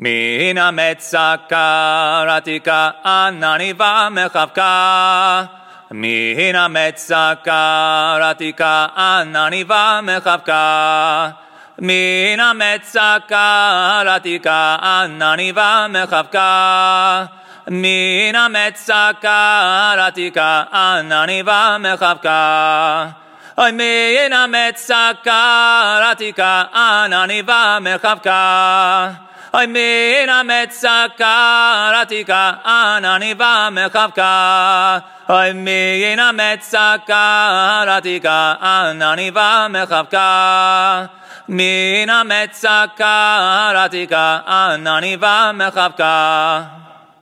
Mina metzaka ratika ananiva mechavka. Mina metzaka ratika ananiva mechavka. Mina metzaka ratika ananiva mechavka. Mina metzaka ratika ananiva mechavka. Oy mina metzaka ratika ananiva mechavka. Oy mina metzaka ratika ananiva mechavka. Oy mina metzaka ratika ananiva mechavka. Mina metzaka ratika ananiva mechavka.